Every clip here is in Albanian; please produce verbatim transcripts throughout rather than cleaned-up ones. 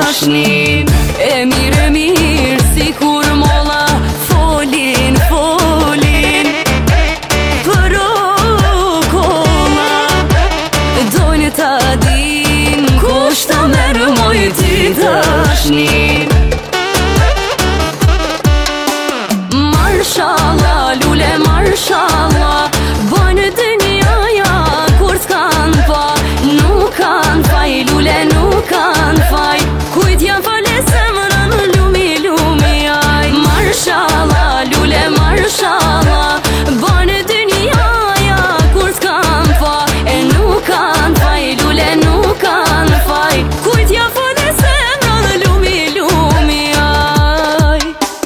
dashnin. E mirë e mirë si kur molla folin, folin për o kolla. Dojnë ta din kush ta merë moj ti dashnin. Marshallah, lule marshallah, bojnë dënjaja kur s'kan pa. Nuk kan faj, lule nuk kan faj, kujt jam fale semrën lumi lumi aj. Marshallah, lule marshallah, bojnë dënjaja kur s'kan pa. E nuk kan faj, lule nuk kan faj, kujt jam fale semrën lumi lumi aj.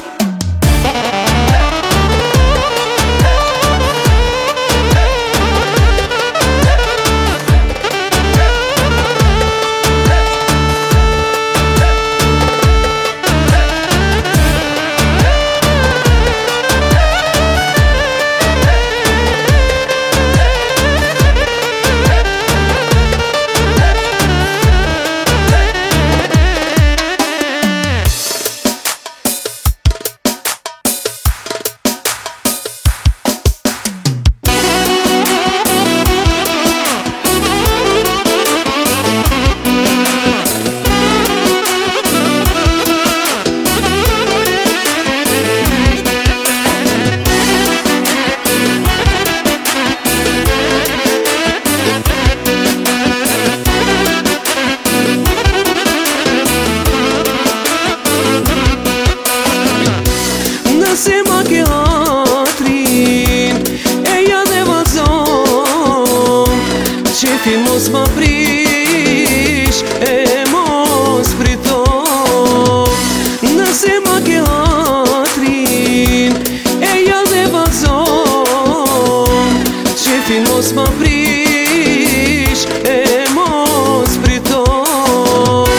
Nëse ma ke hatrin, e ja dhe vazon, qefin mos ma prish, e mos priton. Nëse ma ke hatrin, e ja dhe vazon, qefin mos ma prish, e mos priton.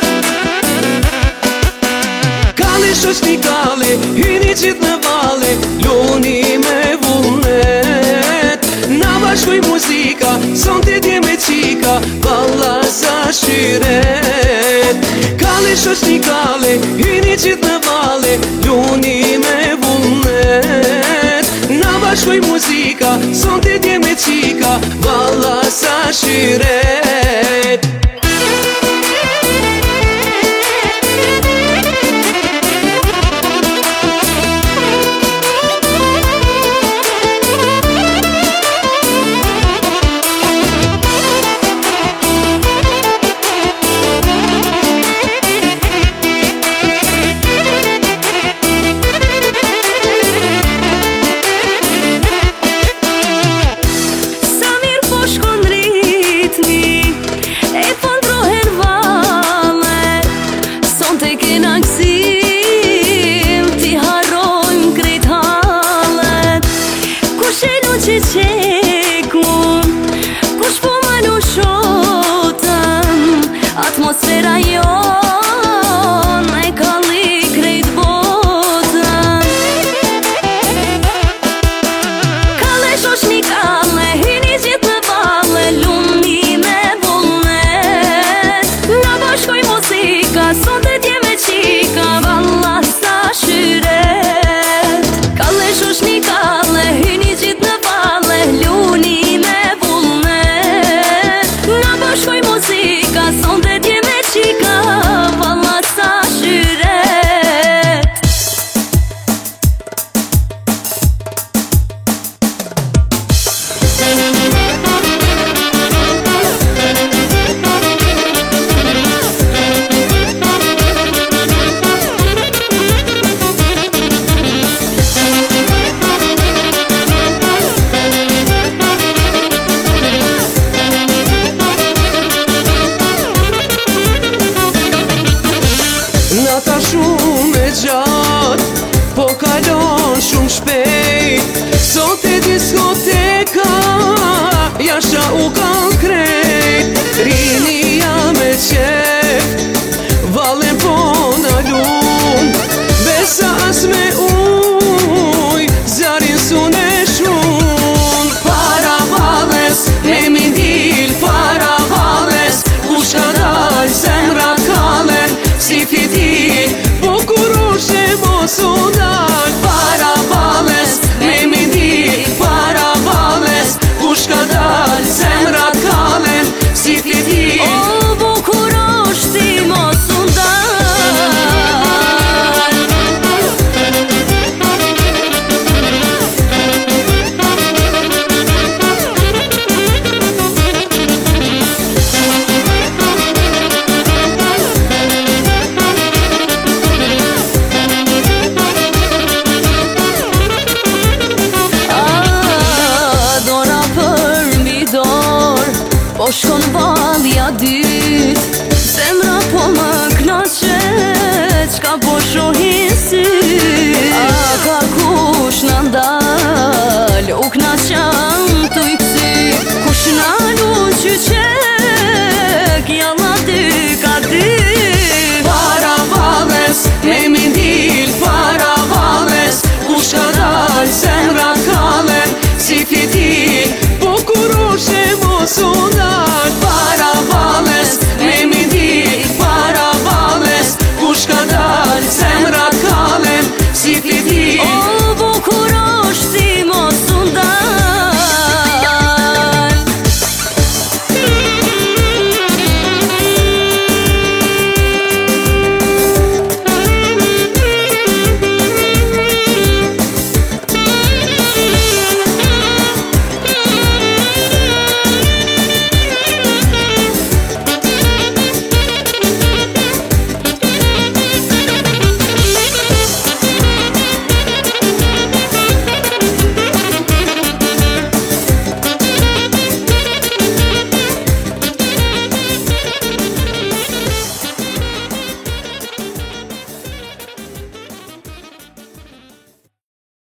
Kale shosh një kale, hyni qit në vale, luni me vullnet. Na bashkoj muzika, son të dje me qika, valla sa shyret. Kale shosh një kale, hyni qit në vale, luni me vullnet. Na bashkoj muzika, son të dje me qika, valla sa shyret. Që qekun, kush po më në shotën, atmosfera jon e kalli krejt botën. Kalle shosh një kalle, hyni gjithë në valle, luni me vullnet. Na bashkoj muzika, son të dje me qika, valla sa shyret. Kalle shosh një kalle, hyni gjithë në luni me vullnet. Na bashkoj muzika, son të dje me qika, valla sa shyret. Nata shumë e gjatë, po kalon shumë shpejt. Sot e diskoteka, jasha u kanë krejt. Rini jam e qenë